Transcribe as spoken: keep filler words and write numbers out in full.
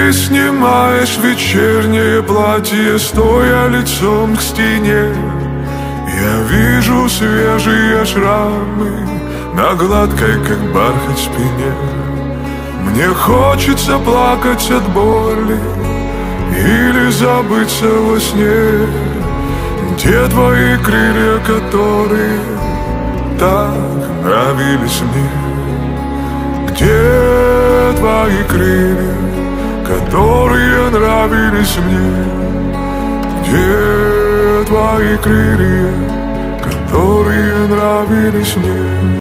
ты снимаешь вечернее платье, стоя лицом к стене. Я вижу свежие шрамы на гладкой, как бархат, спине. Мне хочется плакать от боли или забыться во сне. Те твои крылья, которые так нравились мне. Где твои крылья, которые нравились мне? Где твои крылья, которые нравились мне?